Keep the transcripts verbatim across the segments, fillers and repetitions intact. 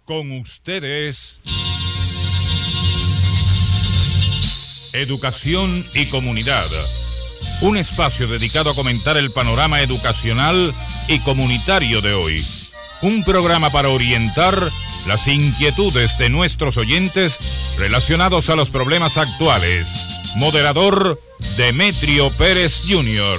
Con ustedes, Educación y Comunidad, un espacio dedicado a comentar el panorama educacional y comunitario de hoy. Un programa para orientar las inquietudes de nuestros oyentes relacionados a los problemas actuales. Moderador, Demetrio Pérez junior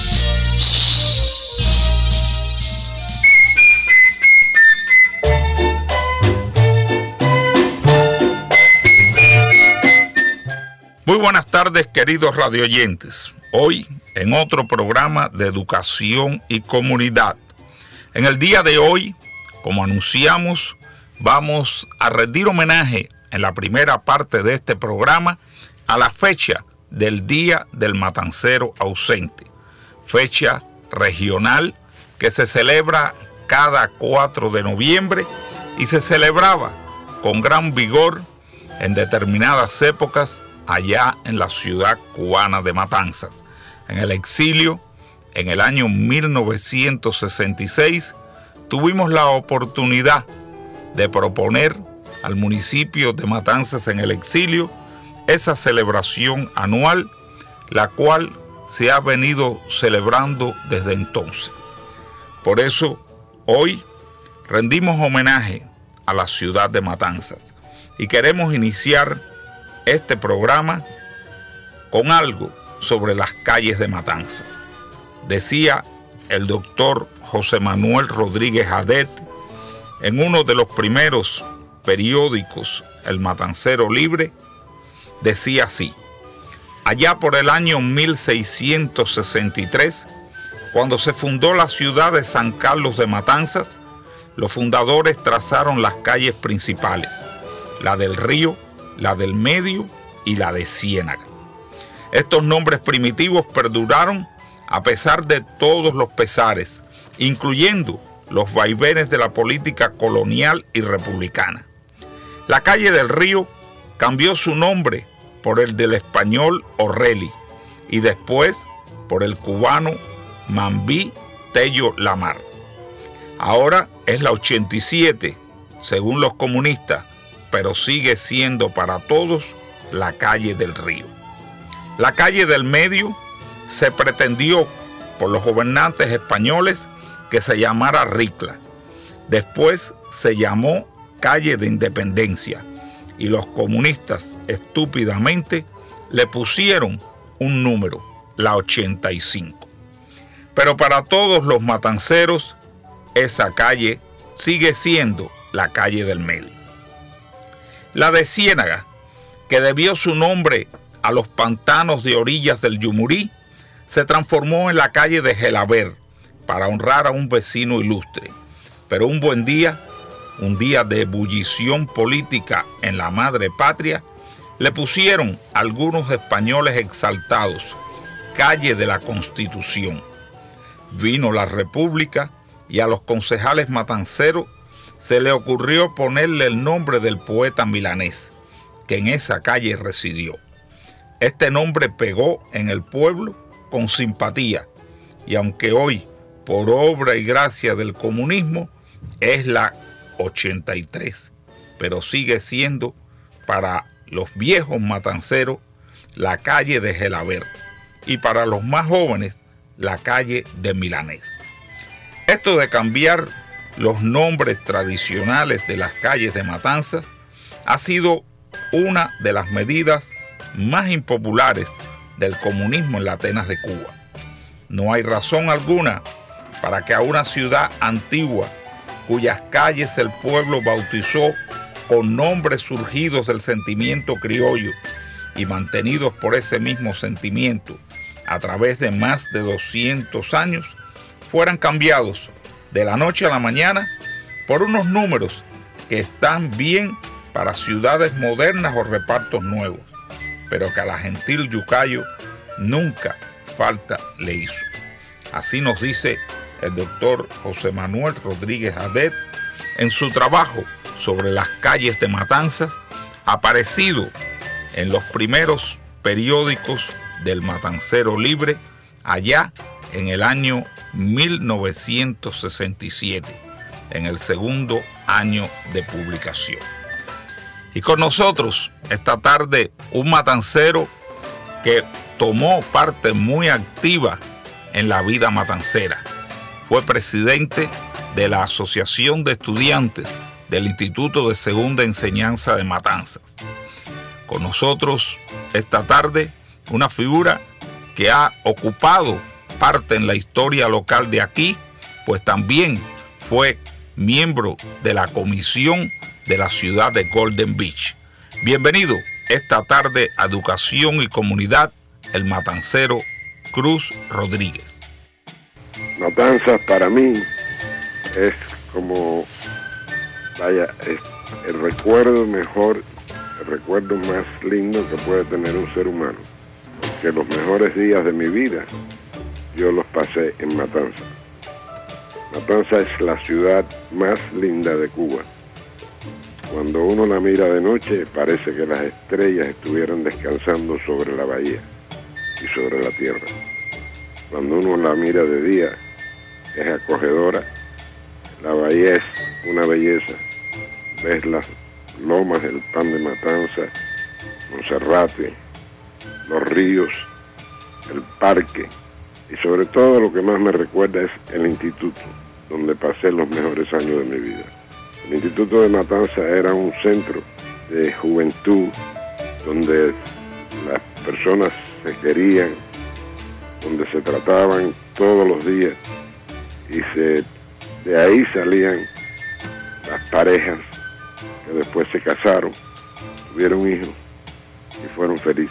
Muy buenas tardes, queridos radioyentes. Hoy en otro programa de Educación y Comunidad. En el día de hoy, como anunciamos, vamos a rendir homenaje en la primera parte de este programa a la fecha del Día del Matancero Ausente, fecha regional que se celebra cada cuatro de noviembre y se celebraba con gran vigor en determinadas épocas allá en la ciudad cubana de Matanzas. En el exilio, en el año mil novecientos sesenta y seis, tuvimos la oportunidad de proponer al municipio de Matanzas en el exilio esa celebración anual, la cual se ha venido celebrando desde entonces. Por eso, hoy rendimos homenaje a la ciudad de Matanzas y queremos iniciar este programa con algo sobre las calles de Matanzas. Decía el doctor José Manuel Rodríguez Adet en uno de los primeros periódicos, El Matancero Libre, decía así: allá por el año mil seiscientos sesenta y tres, cuando se fundó la ciudad de San Carlos de Matanzas, los fundadores trazaron las calles principales, la del Río, la del Medio y la de Ciénaga. Estos nombres primitivos perduraron a pesar de todos los pesares, incluyendo los vaivenes de la política colonial y republicana. La calle del Río cambió su nombre por el del español O'Reilly y después por el cubano Mambí Tello Lamar. Ahora es la ochenta y siete, según los comunistas, pero sigue siendo para todos la calle del Río. La calle del Medio se pretendió por los gobernantes españoles que se llamara Ricla. Después se llamó calle de Independencia y los comunistas estúpidamente le pusieron un número, la ochenta y cinco. Pero para todos los matanceros, esa calle sigue siendo la calle del Medio. La de Ciénaga, que debió su nombre a los pantanos de orillas del Yumurí, se transformó en la calle de Gelaber para honrar a un vecino ilustre. Pero un buen día, un día de ebullición política en la madre patria, le pusieron algunos españoles exaltados, calle de la Constitución. Vino la República y a los concejales matanceros se le ocurrió ponerle el nombre del poeta milanés, que en esa calle residió. Este nombre pegó en el pueblo con simpatía, y aunque hoy, por obra y gracia del comunismo, es la ochenta y tres, pero sigue siendo para los viejos matanceros la calle de Gelaber, y para los más jóvenes la calle de Milanés. Esto de cambiar los nombres tradicionales de las calles de Matanzas ha sido una de las medidas más impopulares del comunismo en las Atenas de Cuba. No hay razón alguna para que a una ciudad antigua, cuyas calles el pueblo bautizó con nombres surgidos del sentimiento criollo y mantenidos por ese mismo sentimiento a través de más de doscientos años, fueran cambiados de la noche a la mañana por unos números que están bien para ciudades modernas o repartos nuevos, pero que a la gentil Yucayo nunca falta le hizo. Así nos dice el doctor José Manuel Rodríguez Adet en su trabajo sobre las calles de Matanzas, aparecido en los primeros periódicos del Matancero Libre allá en el año mil novecientos sesenta y siete, en el segundo año de publicación. Y con nosotros esta tarde un matancero que tomó parte muy activa en la vida matancera. Fue presidente de la Asociación de Estudiantes del Instituto de Segunda Enseñanza de Matanzas. Con nosotros esta tarde una figura que ha ocupado parte en la historia local de aquí, pues también fue miembro de la comisión de la ciudad de Golden Beach. Bienvenido esta tarde a Educación y Comunidad, el matancero Cruz Rodríguez. Matanzas para mí es como, vaya, es el recuerdo mejor, el recuerdo más lindo que puede tener un ser humano, porque los mejores días de mi vida yo los pasé en Matanzas. Matanzas es la ciudad más linda de Cuba. Cuando uno la mira de noche, parece que las estrellas estuvieran descansando sobre la bahía y sobre la tierra. Cuando uno la mira de día, es acogedora. La bahía es una belleza. Ves las lomas, el Pan de Matanzas, Monserrate, los ríos, el parque, y sobre todo lo que más me recuerda es el instituto, donde pasé los mejores años de mi vida. El Instituto de Matanzas era un centro de juventud donde las personas se querían, donde se trataban todos los días y se, de ahí salían las parejas que después se casaron, tuvieron hijos y fueron felices.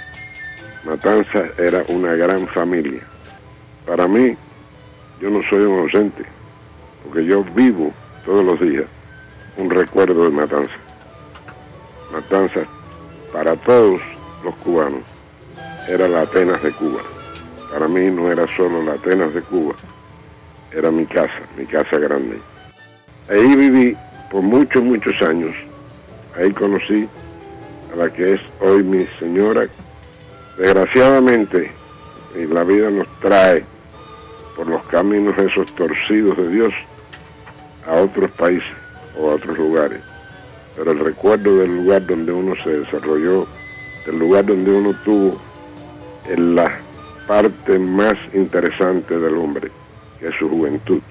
Matanzas era una gran familia. Para mí, yo no soy un ausente, porque yo vivo todos los días un recuerdo de Matanzas. Matanzas, para todos los cubanos, era la Atenas de Cuba. Para mí no era solo la Atenas de Cuba, era mi casa, mi casa grande. Ahí viví por muchos, muchos años. Ahí conocí a la que es hoy mi señora. Desgraciadamente, y la vida nos trae por los caminos esos torcidos de Dios a otros países o a otros lugares. Pero el recuerdo del lugar donde uno se desarrolló, del lugar donde uno tuvo en la parte más interesante del hombre, que es su juventud,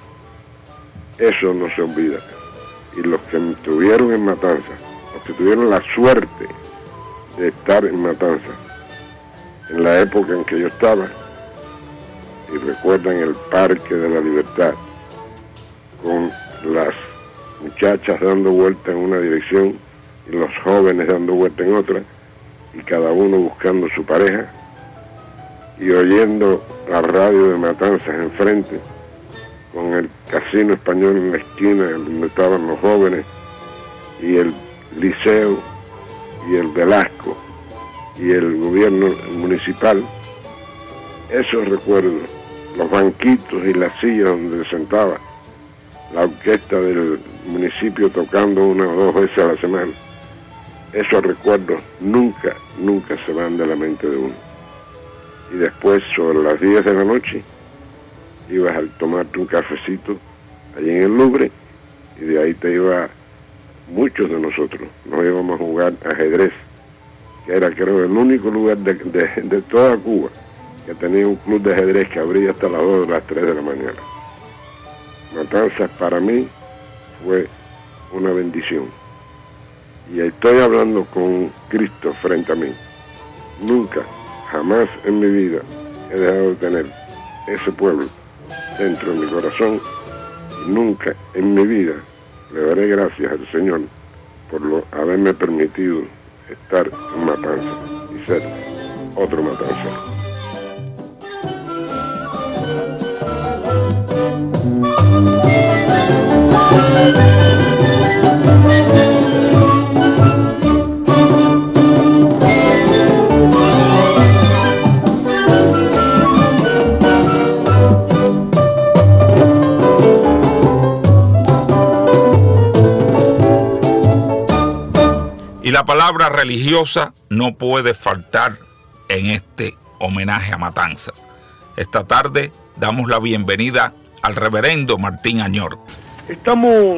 eso no se olvida. Y los que estuvieron en Matanzas, los que tuvieron la suerte de estar en Matanzas, en la época en que yo estaba, y recuerdan el Parque de la Libertad, con las muchachas dando vuelta en una dirección y los jóvenes dando vuelta en otra, y cada uno buscando su pareja, y oyendo la radio de Matanzas enfrente, con el casino español en la esquina donde estaban los jóvenes, y el liceo, y el Velasco, y el gobierno municipal. Esos recuerdos, los banquitos y las sillas donde se sentaba la orquesta del municipio tocando una o dos veces a la semana, esos recuerdos nunca, nunca se van de la mente de uno. Y después, sobre las diez de la noche, ibas a tomarte un cafecito allí en el Louvre, y de ahí te iba, muchos de nosotros, nos íbamos a jugar ajedrez, que era, creo, el único lugar de, de, de toda Cuba que tenía un club de ajedrez que abría hasta las dos o las tres de la mañana. Matanzas para mí fue una bendición. Y estoy hablando con Cristo frente a mí. Nunca, jamás en mi vida he dejado de tener ese pueblo dentro de mi corazón, y nunca en mi vida le daré gracias al Señor por lo, haberme permitido estar en Matanzas y ser otro matancero. Y la palabra religiosa no puede faltar en este homenaje a Matanzas. Esta tarde damos la bienvenida al reverendo Martín Añor. Estamos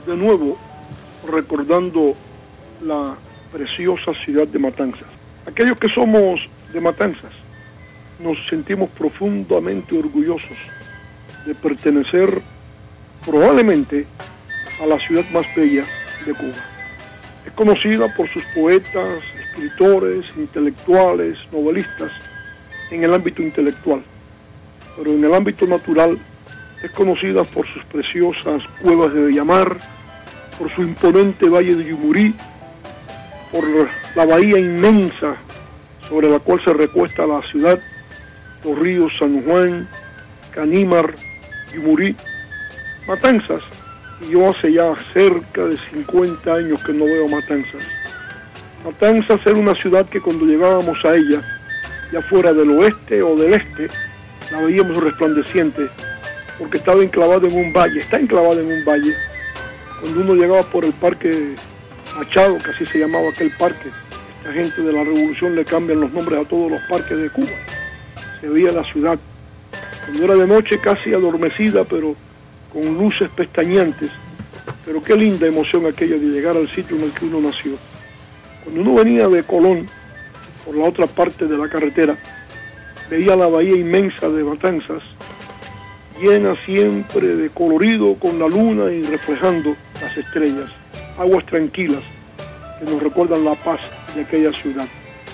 de nuevo recordando la preciosa ciudad de Matanzas. Aquellos que somos de Matanzas nos sentimos profundamente orgullosos de pertenecer probablemente a la ciudad más bella de Cuba. Es conocida por sus poetas, escritores, intelectuales, novelistas en el ámbito intelectual, pero en el ámbito natural es conocida por sus preciosas cuevas de Bellamar, por su imponente valle de Yumurí, por la bahía inmensa sobre la cual se recuesta la ciudad, los ríos San Juan, Canímar, Yumurí, Matanzas. Y yo hace ya cerca de cincuenta años que no veo Matanzas. Matanzas era una ciudad que cuando llegábamos a ella, ya fuera del oeste o del este, la veíamos resplandeciente, porque estaba enclavada en un valle, está enclavada en un valle. Cuando uno llegaba por el Parque Machado, que así se llamaba aquel parque, esta gente de la revolución le cambian los nombres a todos los parques de Cuba, se veía la ciudad. Cuando era de noche casi adormecida, pero con luces pestañeantes, pero qué linda emoción aquella de llegar al sitio en el que uno nació. Cuando uno venía de Colón, por la otra parte de la carretera, veía la bahía inmensa de Matanzas, llena siempre de colorido con la luna y reflejando las estrellas, aguas tranquilas que nos recuerdan la paz de aquella ciudad.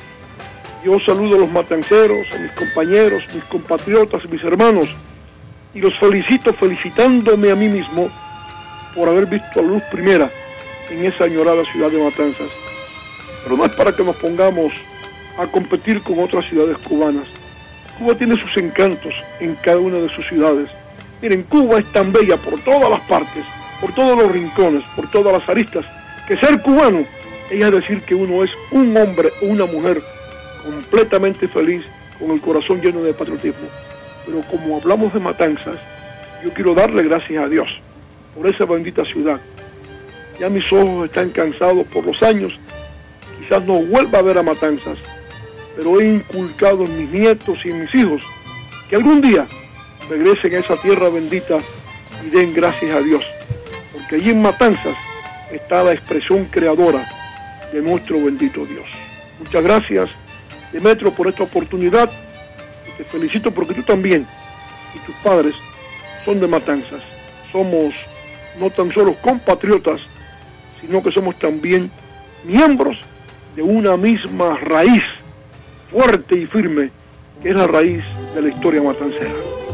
Yo saludo a los matanceros, a mis compañeros, mis compatriotas, mis hermanos, y los felicito felicitándome a mí mismo por haber visto la luz primera en esa añorada ciudad de Matanzas. Pero no es para que nos pongamos a competir con otras ciudades cubanas. Cuba tiene sus encantos en cada una de sus ciudades. Miren, Cuba es tan bella por todas las partes, por todos los rincones, por todas las aristas, que ser cubano es decir que uno es un hombre o una mujer completamente feliz, con el corazón lleno de patriotismo. Pero como hablamos de Matanzas, yo quiero darle gracias a Dios por esa bendita ciudad. Ya mis ojos están cansados por los años, quizás no vuelva a ver a Matanzas, pero he inculcado en mis nietos y en mis hijos que algún día regresen a esa tierra bendita y den gracias a Dios, porque allí en Matanzas está la expresión creadora de nuestro bendito Dios. Muchas gracias, Demetrio, por esta oportunidad. Te felicito porque tú también y tus padres son de Matanzas. Somos no tan solo compatriotas, sino que somos también miembros de una misma raíz fuerte y firme, que es la raíz de la historia matancera.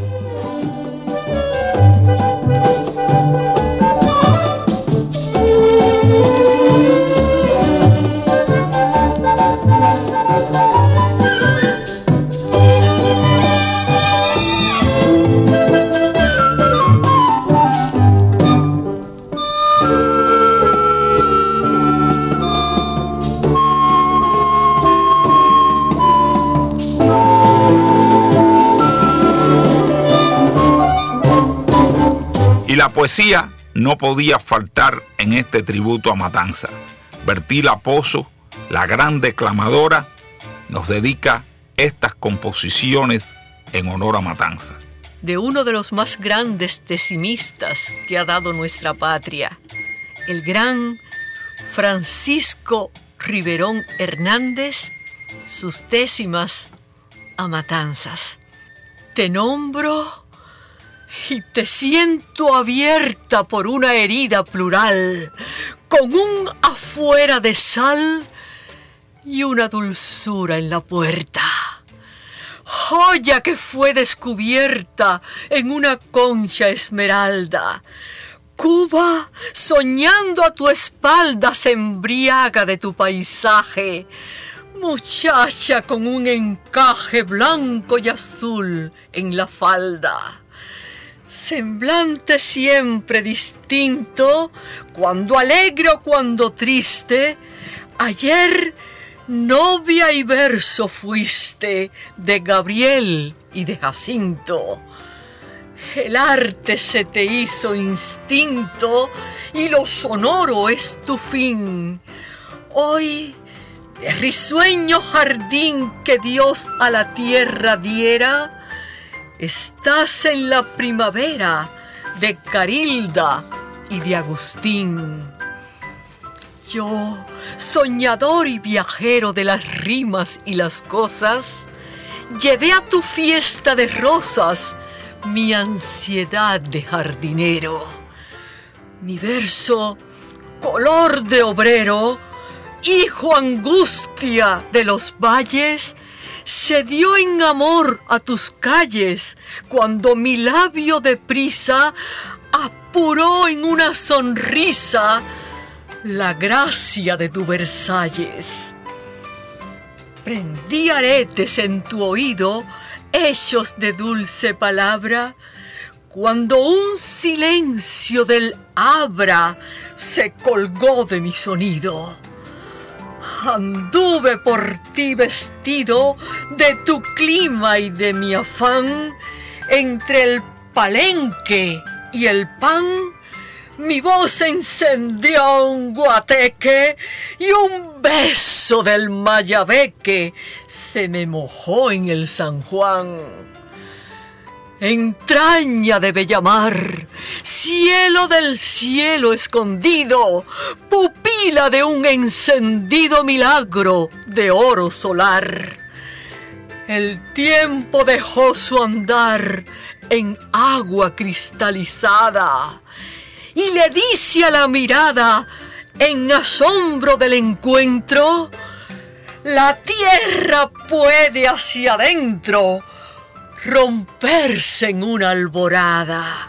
Y la poesía no podía faltar en este tributo a Matanzas. Bertila Pozo, la gran declamadora, nos dedica estas composiciones en honor a Matanzas. De uno de los más grandes decimistas que ha dado nuestra patria, el gran Francisco Riverón Hernández, sus décimas a Matanzas. Te nombro y te siento abierta por una herida plural, con un afuera de sal y una dulzura en la puerta. Joya que fue descubierta en una concha esmeralda. Cuba, soñando a tu espalda, se embriaga de tu paisaje. Muchacha con un encaje blanco y azul en la falda. Semblante siempre distinto, cuando alegre o cuando triste. Ayer novia y verso fuiste de Gabriel y de Jacinto. El arte se te hizo instinto y lo sonoro es tu fin. Hoy, de risueño jardín que Dios a la tierra diera, estás en la primavera de Carilda y de Agustín. Yo, soñador y viajero de las rimas y las cosas, llevé a tu fiesta de rosas mi ansiedad de jardinero. Mi verso, color de obrero, hijo angustia de los valles, se dio en amor a tus calles cuando mi labio de prisa apuró en una sonrisa la gracia de tu Versalles. Prendí aretes en tu oído, hechos de dulce palabra, cuando un silencio del abra se colgó de mi sonido. Anduve por ti vestido de tu clima y de mi afán, entre el palenque y el pan. Mi voz encendió un guateque y un beso del Mayabeque se me mojó en el San Juan. Entraña de Bellamar, cielo del cielo escondido, pupila de un encendido milagro de oro solar. El tiempo dejó su andar en agua cristalizada y le dice a la mirada, en asombro del encuentro, la tierra puede hacia adentro romperse en una alborada.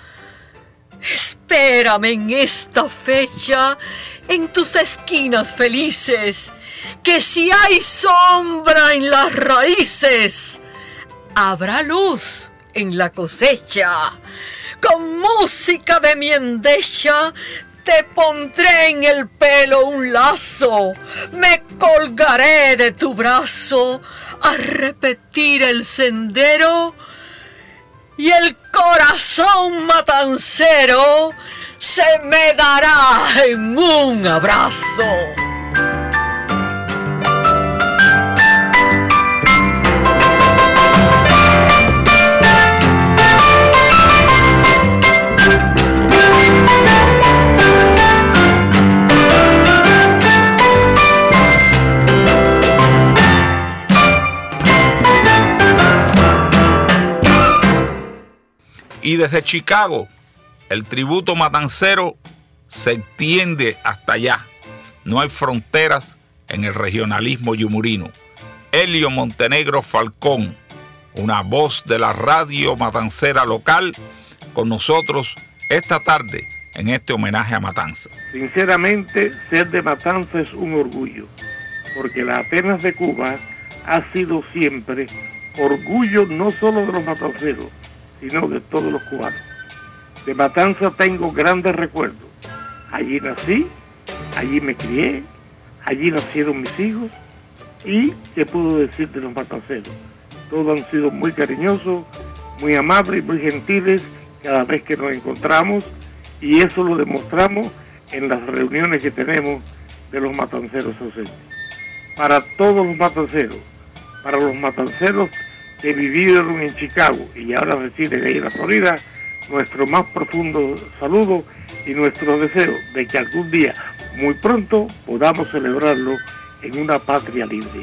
Espérame en esta fecha, en tus esquinas felices, que si hay sombra en las raíces, habrá luz en la cosecha. Con música de mi endecha te pondré en el pelo un lazo, me colgaré de tu brazo a repetir el sendero, y el corazón matancero se me dará en un abrazo. Y desde Chicago, el tributo matancero se extiende hasta allá. No hay fronteras en el regionalismo yumurino. Elio Montenegro Falcón, una voz de la radio matancera local, con nosotros esta tarde en este homenaje a Matanza. Sinceramente, ser de Matanza es un orgullo, porque la Atenas de Cuba ha sido siempre orgullo no solo de los matanceros, sino de todos los cubanos. De Matanza tengo grandes recuerdos. Allí nací, allí me crié, allí nacieron mis hijos, y ¿qué puedo decir de los matanceros? Todos han sido muy cariñosos, muy amables y muy gentiles cada vez que nos encontramos, y eso lo demostramos en las reuniones que tenemos de los matanceros ausentes. Para todos los matanceros, para los matanceros que vivieron en Chicago y ahora residen ahí en la Florida, nuestro más profundo saludo y nuestro deseo de que algún día, muy pronto, podamos celebrarlo en una patria libre.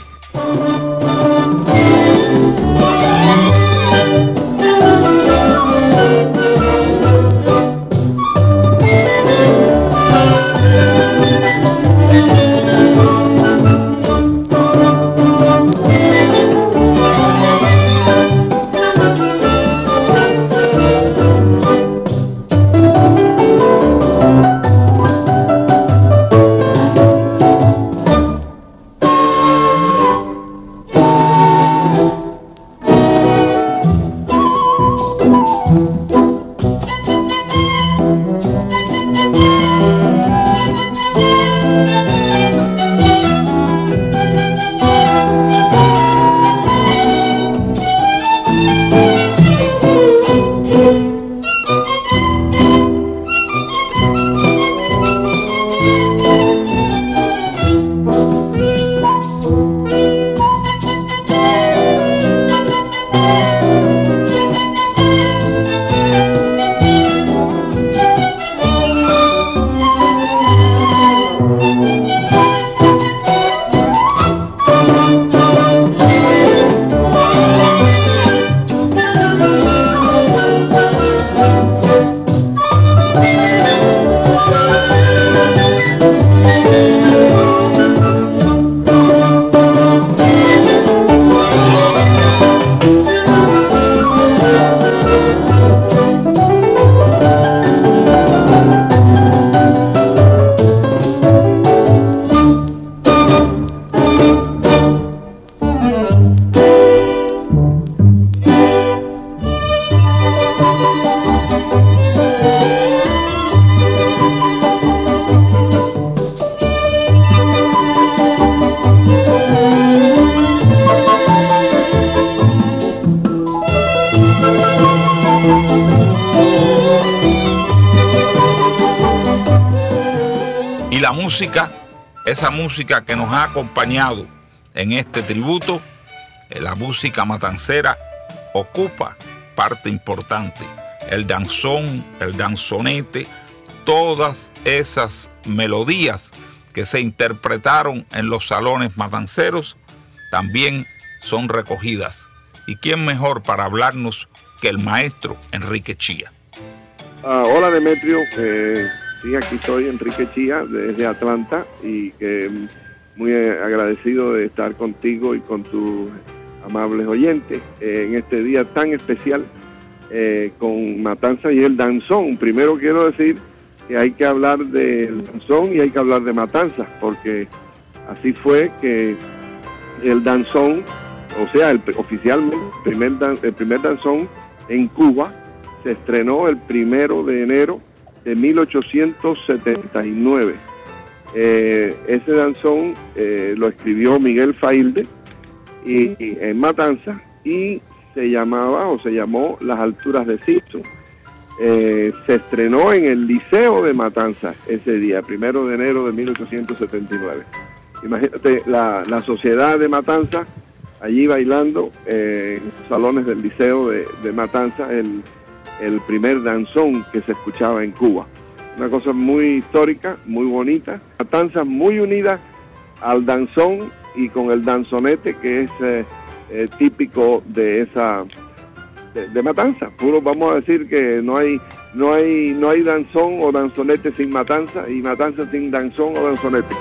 Y la música, esa música que nos ha acompañado en este tributo, la música matancera, ocupa parte importante. El danzón, el danzonete, todas esas melodías que se interpretaron en los salones matanceros también son recogidas. ¿Y quién mejor para hablarnos que el maestro Enrique Chía? Uh, hola Demetrio, eh, sí, aquí estoy, Enrique Chía, desde Atlanta, y que eh, muy agradecido de estar contigo y con tus amables oyentes eh, en este día tan especial eh, con Matanzas y el danzón. Primero quiero decir que hay que hablar del danzón y hay que hablar de Matanzas, porque así fue que el danzón, o sea, el, oficialmente el primer, dan, el primer danzón en Cuba se estrenó el primero de enero de mil ochocientos setenta y nueve. Eh, ese danzón eh, lo escribió Miguel Failde y, y en Matanzas, y se llamaba o se llamó Las Alturas de Simpson. Eh, se estrenó en el Liceo de Matanzas ese día, primero de enero de mil ochocientos setenta y nueve. Imagínate la, la sociedad de Matanzas allí bailando eh, en los salones del Liceo de, de Matanzas, el, el primer danzón que se escuchaba en Cuba. Una cosa muy histórica, muy bonita. Matanzas muy unida al danzón y con el danzonete, que es eh, eh, típico de esa de, de Matanzas. Puro, vamos a decir que no hay no hay no hay danzón o danzonete sin Matanzas, y Matanzas sin danzón o danzonete.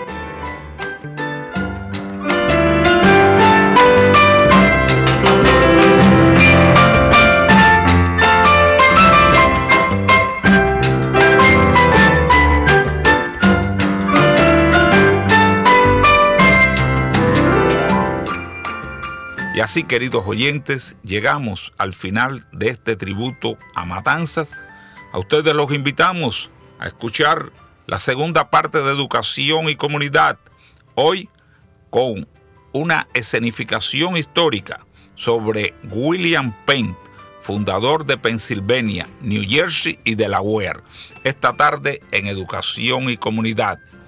Y así, queridos oyentes, llegamos al final de este tributo a Matanzas. A ustedes los invitamos a escuchar la segunda parte de Educación y Comunidad, hoy con una escenificación histórica sobre William Penn, fundador de Pensilvania, New Jersey y Delaware, esta tarde en Educación y Comunidad.